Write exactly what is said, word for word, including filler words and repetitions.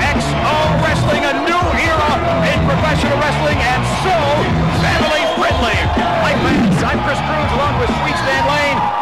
X O Wrestling, a new era in professional wrestling, and so family friendly. Hi fans, I'm Chris Cruz along with Sweet Stan Lane.